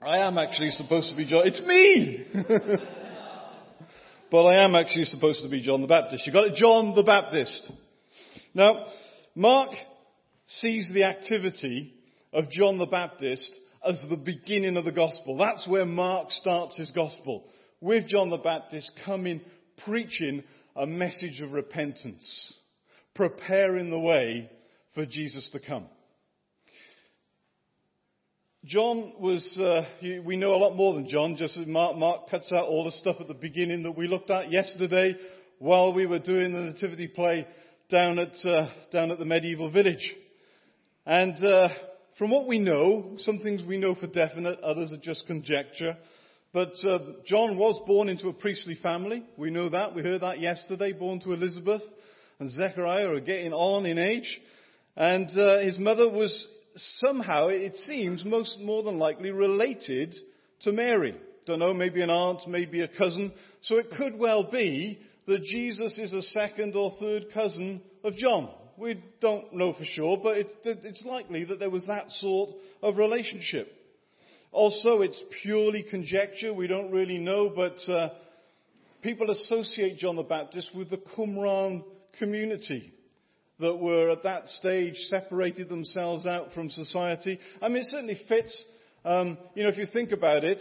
I am actually supposed to be John. It's me! But I am actually supposed to be John the Baptist. You got it? John the Baptist. Now, Mark sees the activity of John the Baptist as the beginning of the gospel. That's where Mark starts his gospel. With John the Baptist coming, preaching a message of repentance, preparing the way for Jesus to come. John was, we know a lot more than John, just as Mark cuts out all the stuff at the beginning that we looked at yesterday while we were doing the nativity play down at the medieval village. And from what we know, some things we know for definite, others are just conjecture. But John was born into a priestly family. We know that. We heard that yesterday, born to Elizabeth and Zechariah are getting on in age. And his mother was somehow, it seems, more than likely related to Mary. Don't know, maybe an aunt, maybe a cousin. So it could well be that Jesus is a second or third cousin of John. We don't know for sure, but it's likely that there was that sort of relationship. Also, it's purely conjecture. We don't really know, but people associate John the Baptist with the Qumran community that were at that stage separated themselves out from society. I mean, it certainly fits. If you think about it,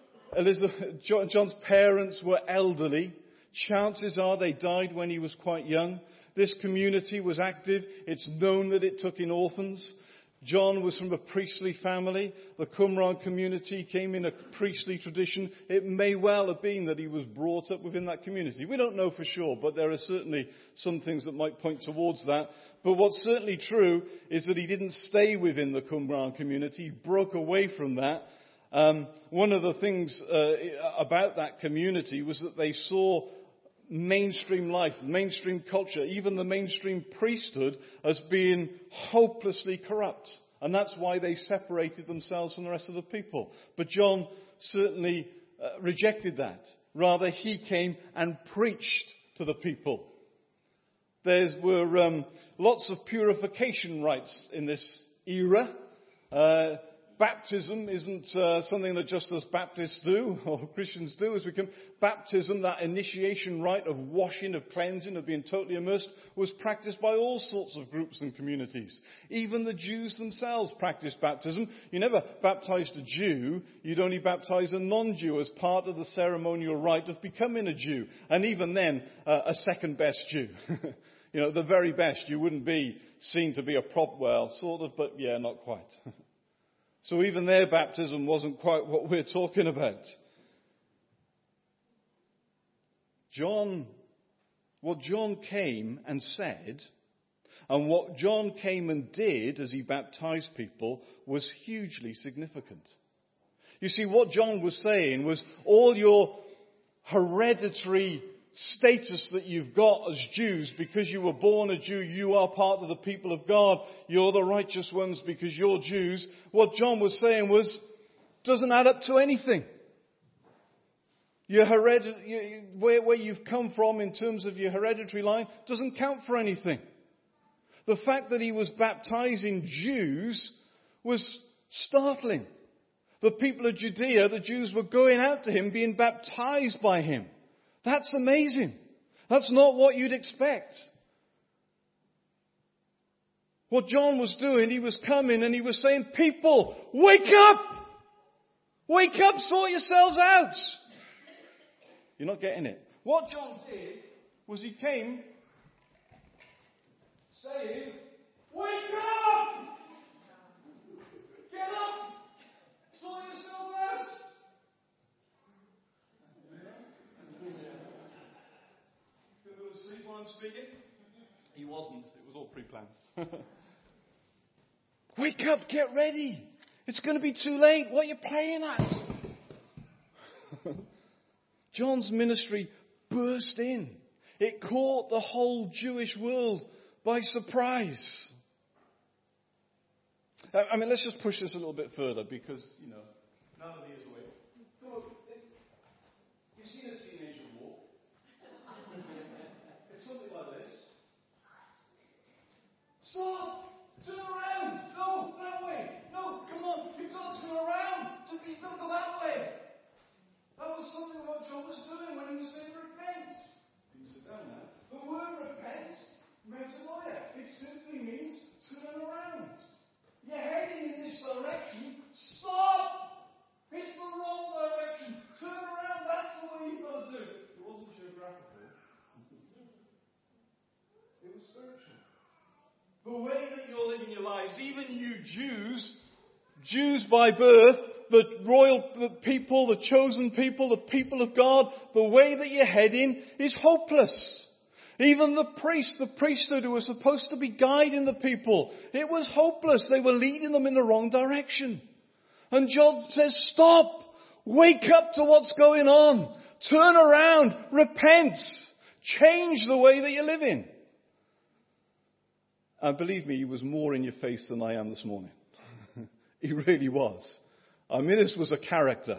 John's parents were elderly. Chances are they died when he was quite young. This community was active. It's known that it took in orphans. John was from a priestly family. The Qumran community came in a priestly tradition. It may well have been that he was brought up within that community. We don't know for sure, but there are certainly some things that might point towards that. But what's certainly true is that he didn't stay within the Qumran community. He broke away from that. One of the things about that community was that they saw mainstream life, mainstream culture, even the mainstream priesthood as being hopelessly corrupt. And that's why they separated themselves from the rest of the people. But John certainly rejected that. Rather, he came and preached to the people. There were lots of purification rites in this era. Baptism isn't something that just us Baptists do, or Christians do. As we come, baptism, that initiation rite of washing, of cleansing, of being totally immersed, was practiced by all sorts of groups and communities. Even the Jews themselves practiced baptism. You never baptized a Jew. You'd only baptize a non-Jew as part of the ceremonial rite of becoming a Jew. And even then, a second best Jew. The very best. You wouldn't be seen to be a sort of, but yeah, not quite. So even their baptism wasn't quite what we're talking about. What John came and said, and what John came and did as he baptized people, was hugely significant. You see, what John was saying was all your hereditary status that you've got as Jews, because you were born a Jew, you are part of the people of God, you're the righteous ones because you're Jews. What John was saying was, doesn't add up to anything. Your where you've come from in terms of your hereditary line doesn't count for anything. The fact that he was baptizing Jews was startling. The people of Judea, the Jews, were going out to him, being baptized by him. That's amazing. That's not what you'd expect. What John was doing, he was coming and he was saying, people, wake up! Wake up, sort yourselves out! You're not getting it. What John did was he came saying, wake up! Get up! Sort yourselves out! Asleep while I'm speaking? He wasn't. It was all pre-planned. Wake up, get ready. It's going to be too late. What are you playing at? John's ministry burst in. It caught the whole Jewish world by surprise. Let's just push this a little bit further because, now that he is awake. Come on. You've seen a teenager walk. It's something like this. Stop! Turn around! No, that way! No, come on! You've got to turn around! You've got to go that Jews by birth, the people, the chosen people, the people of God, the way that you're heading is hopeless. Even the priesthood who was supposed to be guiding the people, it was hopeless. They were leading them in the wrong direction. And John says, stop! Wake up to what's going on! Turn around! Repent! Change the way that you're living! And believe me, he was more in your face than I am this morning. He really was. I mean, this was a character.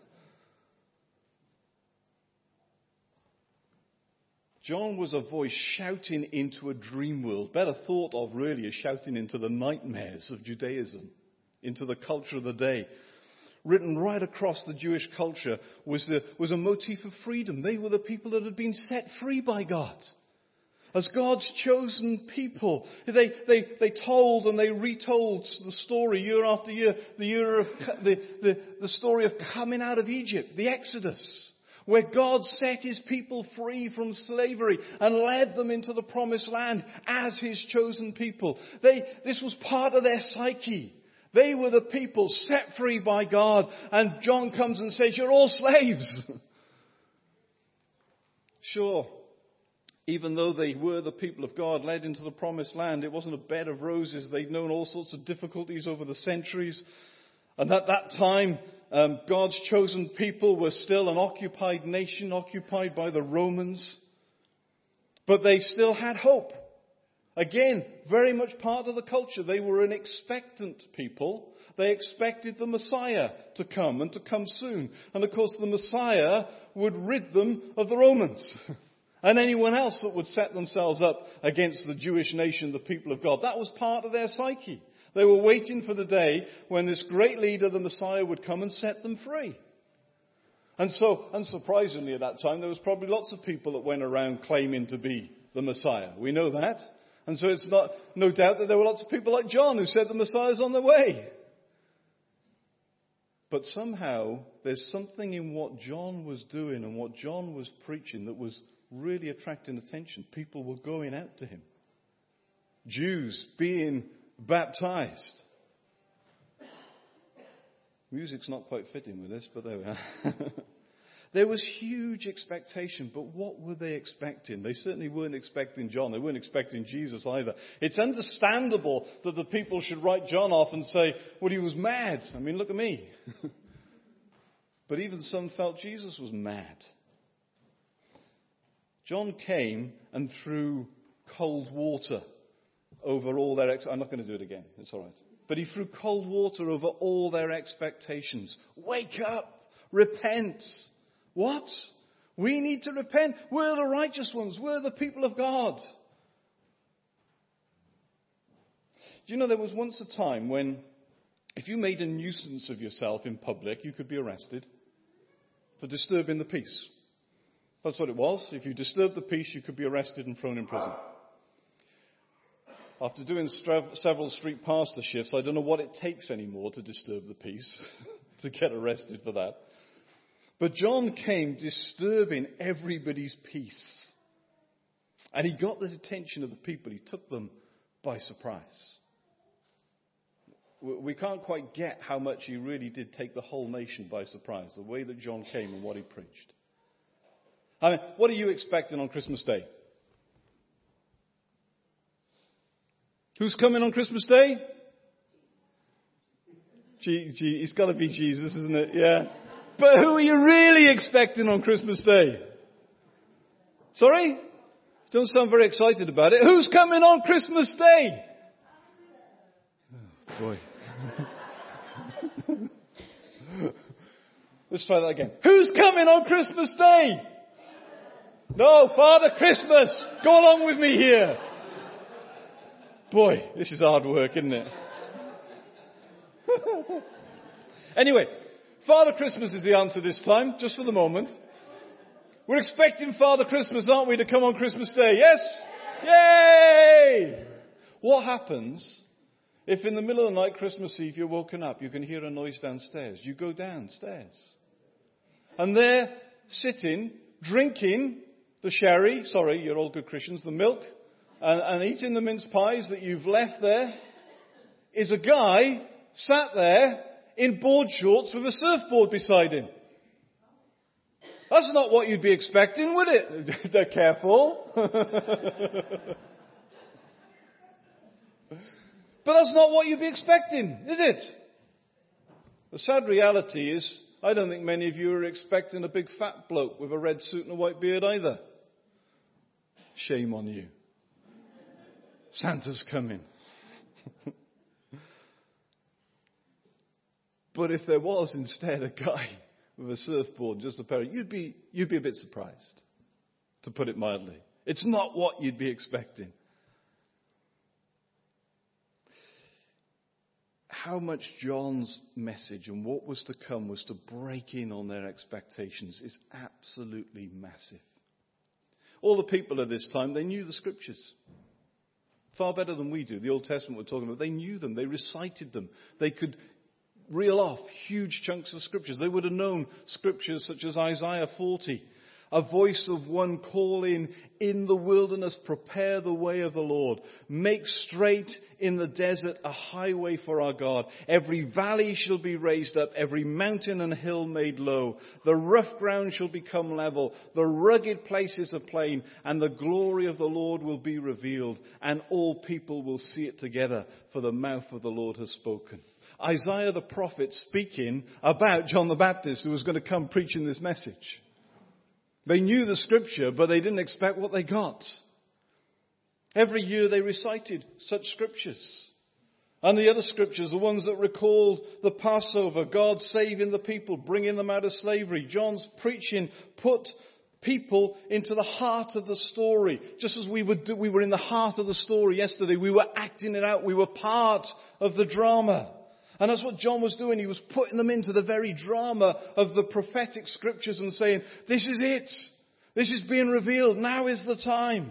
John was a voice shouting into a dream world, better thought of really as shouting into the nightmares of Judaism, into the culture of the day. Written right across the Jewish culture was a motif of freedom. They were the people that had been set free by God. As God's chosen people, they told and they retold the story year after year, the story of coming out of Egypt, the Exodus, where God set his people free from slavery and led them into the promised land as his chosen people. This was part of their psyche. They were the people set free by God, and John comes and says, you're all slaves. Sure, even though they were the people of God led into the promised land, it wasn't a bed of roses. They'd known all sorts of difficulties over the centuries. And at that time, God's chosen people were still an occupied nation, occupied by the Romans. But they still had hope. Again, very much part of the culture. They were an expectant people. They expected the Messiah to come and to come soon. And of course, the Messiah would rid them of the Romans and anyone else that would set themselves up against the Jewish nation, the people of God. That was part of their psyche. They were waiting for the day when this great leader, the Messiah, would come and set them free. And so, unsurprisingly at that time, there was probably lots of people that went around claiming to be the Messiah. We know that. And so it's no doubt that there were lots of people like John who said the Messiah's on the way. But somehow, there's something in what John was doing and what John was preaching that was really attracting attention. People were going out to him. Jews being baptized. Music's not quite fitting with this, but there we are. There was huge expectation, but what were they expecting? They certainly weren't expecting John. They weren't expecting Jesus either. It's understandable that the people should write John off and say, well, he was mad. I mean, look at me. But even some felt Jesus was mad. John came and threw cold water over all their I'm not going to do it again. It's all right. But he threw cold water over all their expectations. Wake up. Repent. What? We need to repent. We're the righteous ones. We're the people of God. Do you know there was once a time when if you made a nuisance of yourself in public, you could be arrested for disturbing the peace. That's what it was. If you disturbed the peace, you could be arrested and thrown in prison. After doing several street pastor shifts, I don't know what it takes anymore to disturb the peace, to get arrested for that. But John came disturbing everybody's peace. And he got the attention of the people. He took them by surprise. We can't quite get how much he really did take the whole nation by surprise, the way that John came and what he preached. I mean, what are you expecting on Christmas Day? Who's coming on Christmas Day? It's got to be Jesus, isn't it? Yeah. But who are you really expecting on Christmas Day? Sorry? Don't sound very excited about it. Who's coming on Christmas Day? Oh, boy. Let's try that again. Who's coming on Christmas Day? No, Father Christmas. Go along with me here. Boy, this is hard work, isn't it? Anyway, Father Christmas is the answer this time, just for the moment. We're expecting Father Christmas, aren't we, to come on Christmas Day? Yes? Yay! What happens if in the middle of the night, Christmas Eve, you're woken up, you can hear a noise downstairs. You go downstairs. And they're sitting, drinking the sherry, sorry, you're all good Christians, the milk, and eating the mince pies that you've left there, is a guy sat there in board shorts with a surfboard beside him. That's not what you'd be expecting, would it? They're careful. But that's not what you'd be expecting, is it? The sad reality is, I don't think many of you are expecting a big fat bloke with a red suit and a white beard either. Shame on you. Santa's coming. But if there was instead a guy with a surfboard, just a pair, you'd be a bit surprised, to put it mildly. It's not what you'd be expecting. How much John's message and what was to come was to break in on their expectations is absolutely massive. All the people at this time, they knew the scriptures. Far better than we do. The Old Testament we're talking about, they knew them. They recited them. They could reel off huge chunks of scriptures. They would have known scriptures such as Isaiah 40. A voice of one calling, in the wilderness, prepare the way of the Lord. Make straight in the desert a highway for our God. Every valley shall be raised up, every mountain and hill made low. The rough ground shall become level, the rugged places a plain, and the glory of the Lord will be revealed, and all people will see it together, for the mouth of the Lord has spoken. Isaiah the prophet speaking about John the Baptist, who was going to come preaching this message. They knew the scripture, but they didn't expect what they got. Every year they recited such scriptures. And the other scriptures, the ones that recalled the Passover, God saving the people, bringing them out of slavery. John's preaching put people into the heart of the story. Just as we were in the heart of the story yesterday. We were acting it out. We were part of the drama. And that's what John was doing. He was putting them into the very drama of the prophetic scriptures and saying, this is it. This is being revealed. Now is the time.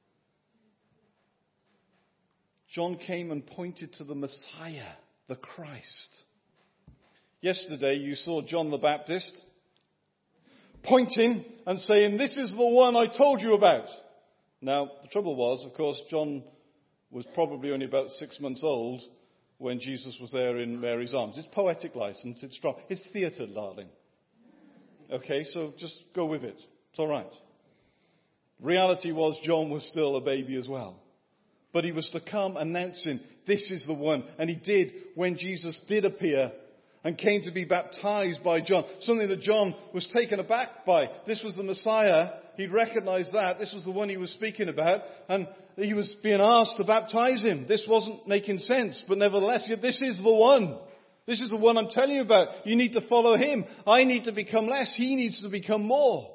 John came and pointed to the Messiah, the Christ. Yesterday you saw John the Baptist pointing and saying, this is the one I told you about. Now, the trouble was, of course, John was probably only about 6 months old when Jesus was there in Mary's arms. It's poetic license. It's strong. It's theatre, darling. Okay, so just go with it. It's all right. Reality was John was still a baby as well. But he was to come announcing, this is the one. And he did when Jesus did appear and came to be baptized by John. Something that John was taken aback by. This was the Messiah. He'd recognized that. This was the one he was speaking about. And he was being asked to baptize him. This wasn't making sense. But nevertheless, this is the one. This is the one I'm telling you about. You need to follow him. I need to become less. He needs to become more.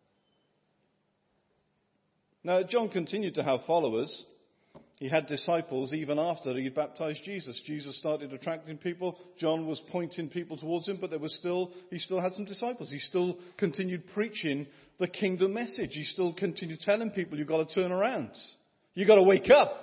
Now, John continued to have followers. He had disciples even after he baptized Jesus. Jesus started attracting people. John was pointing people towards him, but he still had some disciples. He still continued preaching the kingdom message. He still continued telling people, you've got to turn around. You've got to wake up.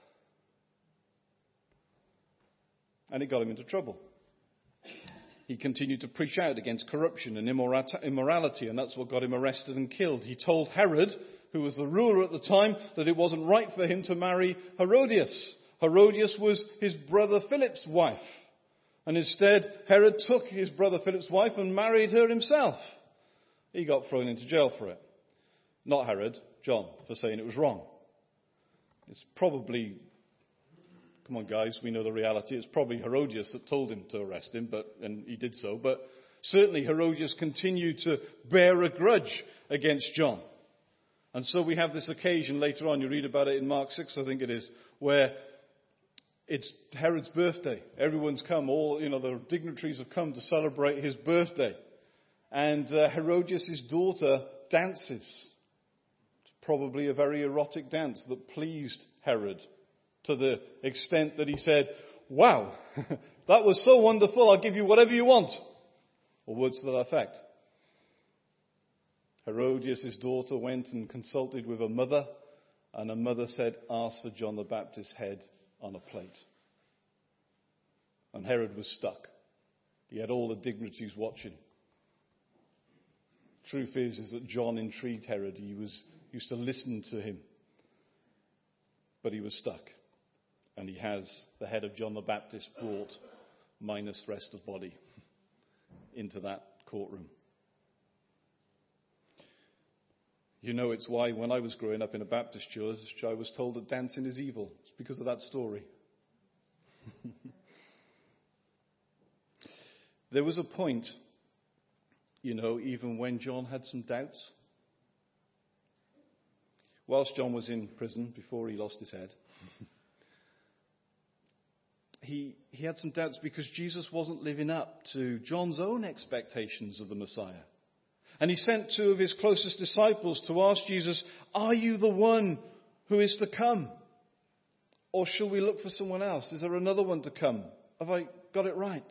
And it got him into trouble. He continued to preach out against corruption and immorality, and that's what got him arrested and killed. He told Herod, who was the ruler at the time, that it wasn't right for him to marry Herodias. Herodias was his brother Philip's wife. And instead, Herod took his brother Philip's wife and married her himself. He got thrown into jail for it. Not Herod, John, for saying it was wrong. It's probably, come on guys, we know the reality. It's probably Herodias that told him to arrest him, and he did so. But certainly Herodias continued to bear a grudge against John. And so we have this occasion later on, you read about it in Mark 6, I think it is, where it's Herod's birthday. Everyone's come, the dignitaries have come to celebrate his birthday. And Herodias' daughter dances. It's probably a very erotic dance that pleased Herod to the extent that he said, wow, that was so wonderful, I'll give you whatever you want. Or words to that effect. Herodias' daughter went and consulted with her mother, and her mother said, ask for John the Baptist's head on a plate. And Herod was stuck. He had all the dignitaries watching. Truth is that John intrigued Herod. He used to listen to him. But he was stuck. And he has the head of John the Baptist brought minus rest of body into that courtroom. You know, it's why when I was growing up in a Baptist church, I was told that dancing is evil. It's because of that story. There was a point, you know, even when John had some doubts. Whilst John was in prison, before he lost his head, he had some doubts because Jesus wasn't living up to John's own expectations of the Messiah. And he sent two of his closest disciples to ask Jesus, "Are you the one who is to come? Or shall we look for someone else? Is there another one to come? Have I got it right?"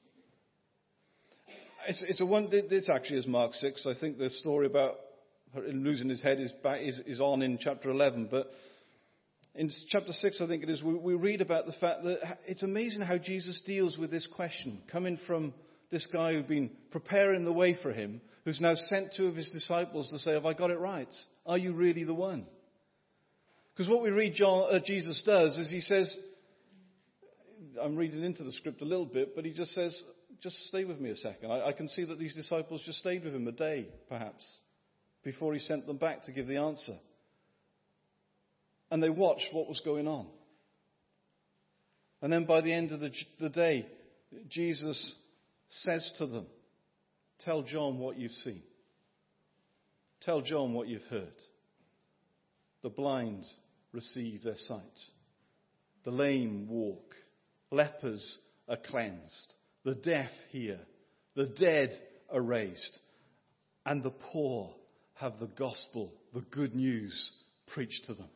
It's actually as Mark 6. I think the story about losing his head is on in chapter 11. But in chapter 6, I think it is, we read about the fact that it's amazing how Jesus deals with this question, coming from this guy who'd been preparing the way for him, who's now sent two of his disciples to say, "Have I got it right? Are you really the one?" Because what we read Jesus does is he says, I'm reading into the script a little bit, but he just says, "Just stay with me a second." I can see that these disciples just stayed with him a day, perhaps, before he sent them back to give the answer. And they watched what was going on. And then by the end of the day, Jesus says to them, "Tell John what you've seen. Tell John what you've heard. The blind receive their sight. The lame walk. Lepers are cleansed. The deaf hear. The dead are raised. And the poor have the gospel, the good news, preached to them."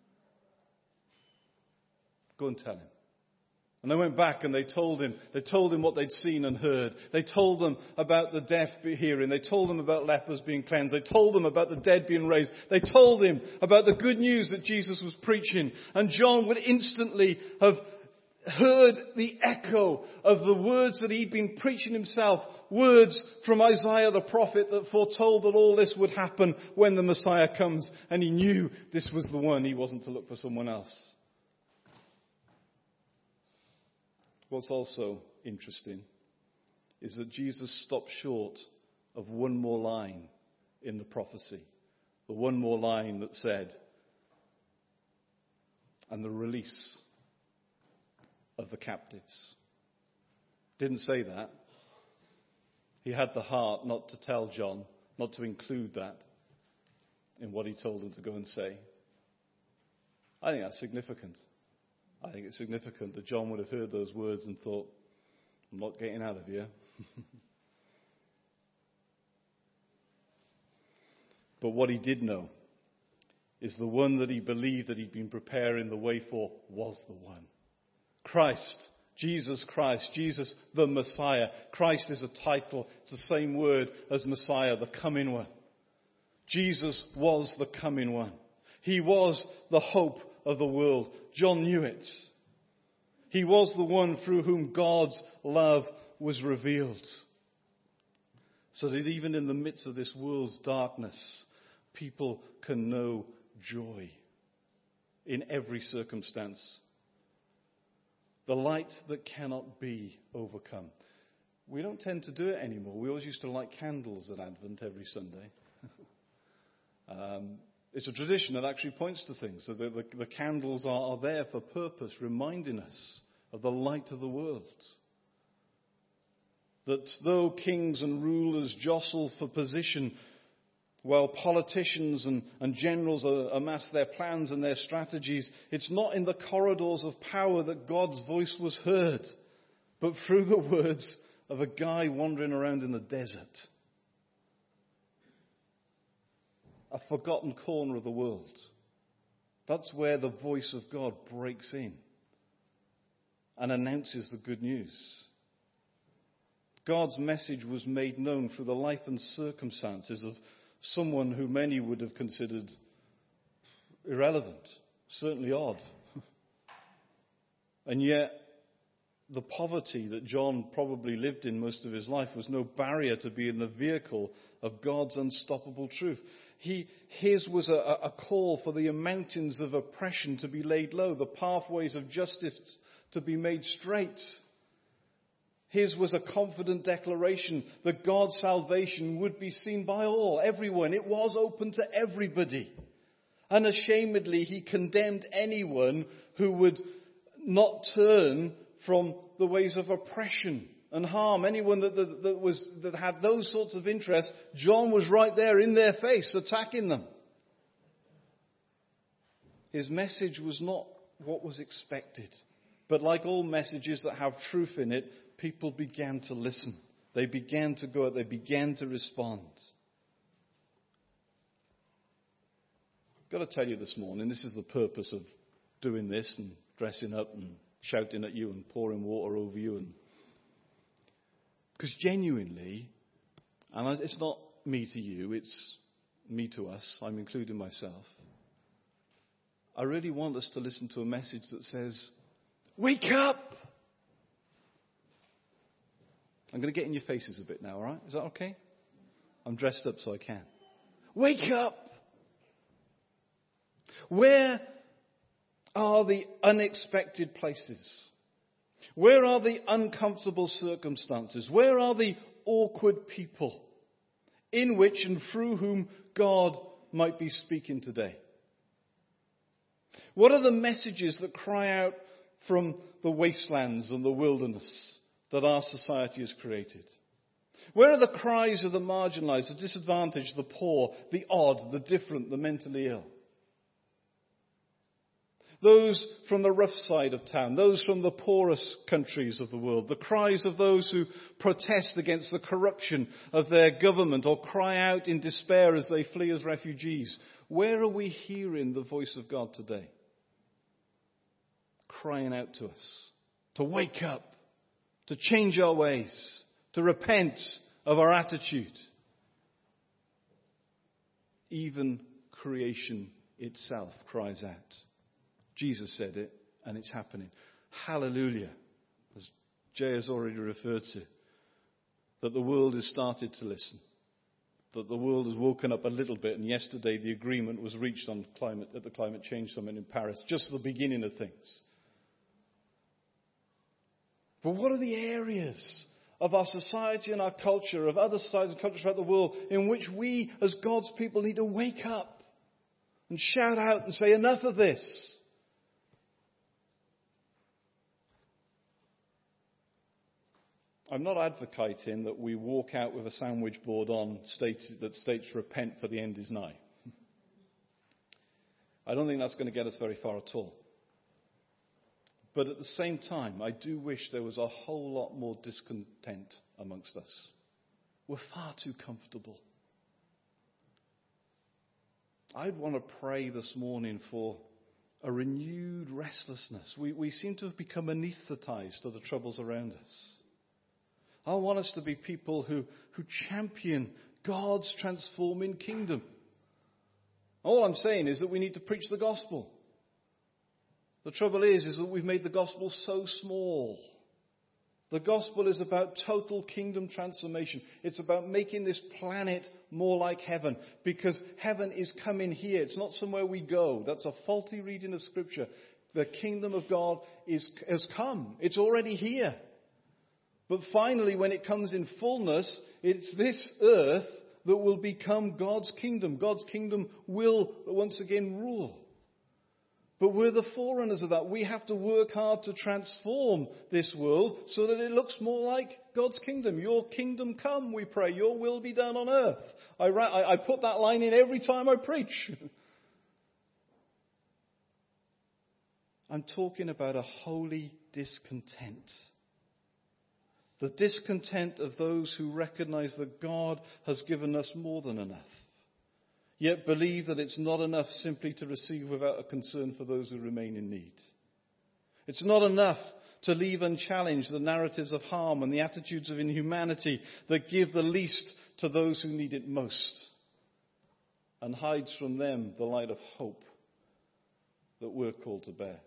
Go and tell him. And they went back and they told him what they'd seen and heard. They told them about the deaf hearing. They told them about lepers being cleansed. They told them about the dead being raised. They told him about the good news that Jesus was preaching. And John would instantly have heard the echo of the words that he'd been preaching himself. Words from Isaiah the prophet that foretold that all this would happen when the Messiah comes. And he knew this was the one. He wasn't to look for someone else. What's also interesting is that Jesus stopped short of one more line in the prophecy. The one more line that said, "and the release of the captives." Didn't say that. He had the heart not to tell John, not to include that in what he told him to go and say. I think that's significant. I think it's significant that John would have heard those words and thought, "I'm not getting out of here." But what he did know is the one that he believed that he'd been preparing the way for was the one. Christ, Jesus Christ, Jesus the Messiah. Christ is a title. It's the same word as Messiah, the coming one. Jesus was the coming one. He was the hope of the world. John knew it. He was the one through whom God's love was revealed. So that even in the midst of this world's darkness, people can know joy in every circumstance. The light that cannot be overcome. We don't tend to do it anymore. We always used to light candles at Advent every Sunday. It's a tradition that actually points to things. So the candles are there for purpose, reminding us of the light of the world. That though kings and rulers jostle for position, while politicians and generals amass their plans and their strategies, it's not in the corridors of power that God's voice was heard, but through the words of a guy wandering around in the desert. A forgotten corner of the world. That's where the voice of God breaks in and announces the good news. God's message was made known through the life and circumstances of someone who many would have considered irrelevant, certainly odd. And yet, the poverty that John probably lived in most of his life was no barrier to being the vehicle of God's unstoppable truth. His was a call for the mountains of oppression to be laid low, the pathways of justice to be made straight. His was a confident declaration that God's salvation would be seen by all, everyone. It was open to everybody. Unashamedly, he condemned anyone who would not turn from the ways of oppression and harm. Anyone that had those sorts of interests, John was right there in their face, attacking them. His message was not what was expected. But like all messages that have truth in it, people began to listen. They began to go out. They began to respond. I've got to tell you this morning, this is the purpose of doing this and dressing up and shouting at you and pouring water over you. Because genuinely, and it's not me to you, it's me to us, I'm including myself. I really want us to listen to a message that says, wake up! I'm going to get in your faces a bit now, all right? Is that okay? I'm dressed up so I can. Wake up! Where are the unexpected places? Where are the uncomfortable circumstances? Where are the awkward people in which and through whom God might be speaking today? What are the messages that cry out from the wastelands and the wilderness that our society has created? Where are the cries of the marginalized, the disadvantaged, the poor, the odd, the different, the mentally ill? Those from the rough side of town, those from the poorest countries of the world, the cries of those who protest against the corruption of their government or cry out in despair as they flee as refugees. Where are we hearing the voice of God today? Crying out to us to wake up, to change our ways, to repent of our attitude. Even creation itself cries out. Jesus said it, and it's happening. Hallelujah, as Jay has already referred to, that the world has started to listen, that the world has woken up a little bit, and yesterday the agreement was reached on climate at the Climate Change Summit in Paris, just the beginning of things. But what are the areas of our society and our culture, of other societies and cultures throughout the world, in which we as God's people need to wake up and shout out and say, enough of this? I'm not advocating that we walk out with a sandwich board on that states repent for the end is nigh. I don't think that's going to get us very far at all. But at the same time, I do wish there was a whole lot more discontent amongst us. We're far too comfortable. I'd want to pray this morning for a renewed restlessness. We seem to have become anesthetized to the troubles around us. I want us to be people who champion God's transforming kingdom. All I'm saying is that we need to preach the gospel. The trouble is that we've made the gospel so small. The gospel is about total kingdom transformation. It's about making this planet more like heaven, because heaven is coming here. It's not somewhere we go. That's a faulty reading of Scripture. The kingdom of God has come. It's already here. But finally, when it comes in fullness, it's this earth that will become God's kingdom. God's kingdom will once again rule. But we're the forerunners of that. We have to work hard to transform this world so that it looks more like God's kingdom. Your kingdom come, we pray. Your will be done on earth. I put that line in every time I preach. I'm talking about a holy discontent. The discontent of those who recognize that God has given us more than enough, yet believe that it's not enough simply to receive without a concern for those who remain in need. It's not enough to leave unchallenged the narratives of harm and the attitudes of inhumanity that give the least to those who need it most, and hides from them the light of hope that we're called to bear.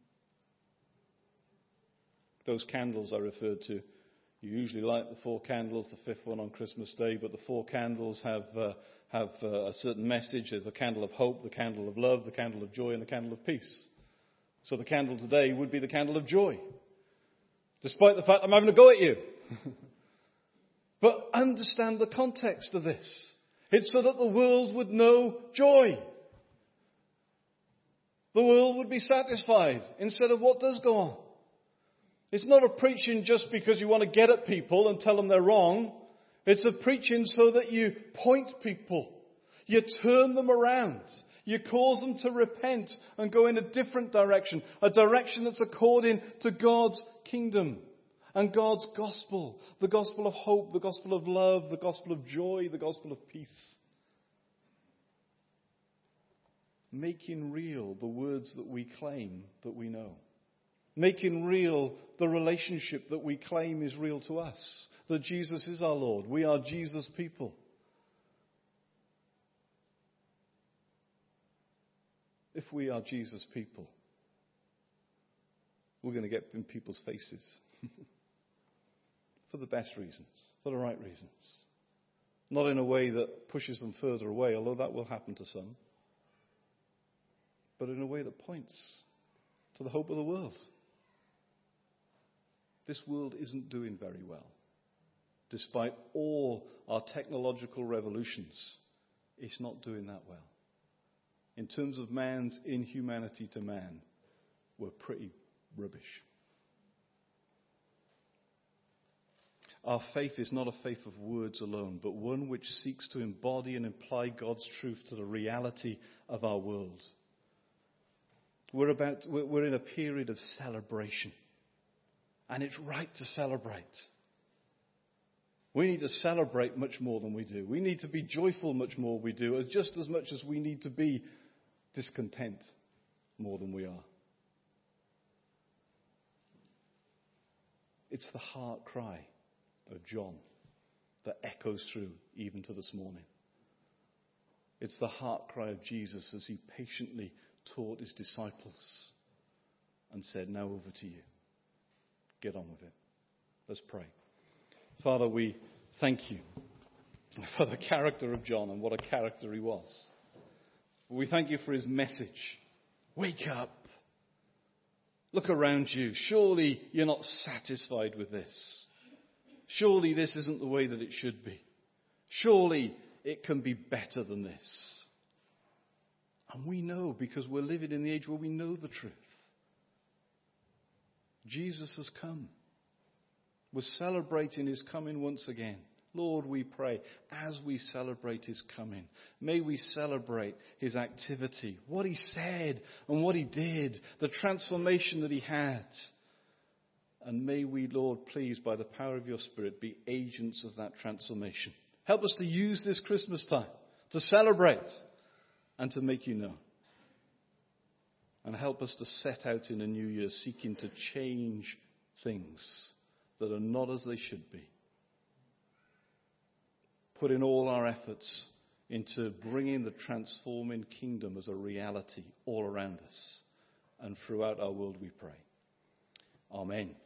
Those candles I referred to, you usually light the 4 candles, the 5th one on Christmas Day, but the 4 candles have a certain message. There's the candle of hope, the candle of love, the candle of joy, and the candle of peace. So the candle today would be the candle of joy, despite the fact I'm having a go at you. But understand the context of this. It's so that the world would know joy. The world would be satisfied instead of what does go on. It's not a preaching just because you want to get at people and tell them they're wrong. It's a preaching so that you point people. You turn them around. You cause them to repent and go in a different direction. A direction that's according to God's kingdom and God's gospel. The gospel of hope, the gospel of love, the gospel of joy, the gospel of peace. Making real the words that we claim that we know. Making real the relationship that we claim is real to us. That Jesus is our Lord. We are Jesus' people. If we are Jesus' people, we're going to get in people's faces. For the best reasons. For the right reasons. Not in a way that pushes them further away, although that will happen to some. But in a way that points to the hope of the world. This world isn't doing very well. Despite all our technological revolutions, it's not doing that well. In terms of man's inhumanity to man, we're pretty rubbish. Our faith is not a faith of words alone, but one which seeks to embody and imply God's truth to the reality of our world. We're in a period of celebration. And it's right to celebrate. We need to celebrate much more than we do. We need to be joyful much more than we do, just as much as we need to be discontent more than we are. It's the heart cry of John that echoes through even to this morning. It's the heart cry of Jesus as he patiently taught his disciples and said, now over to you. Get on with it. Let's pray. Father, we thank you for the character of John and what a character he was. We thank you for his message. Wake up. Look around you. Surely you're not satisfied with this. Surely this isn't the way that it should be. Surely it can be better than this. And we know, because we're living in the age where we know the truth. Jesus has come. We're celebrating his coming once again. Lord, we pray, as we celebrate his coming, may we celebrate his activity, what he said and what he did, the transformation that he had. And may we, Lord, please, by the power of your Spirit, be agents of that transformation. Help us to use this Christmas time to celebrate and to make you known. And help us to set out in a new year seeking to change things that are not as they should be. Putting all our efforts into bringing the transforming kingdom as a reality all around us and throughout our world, we pray. Amen.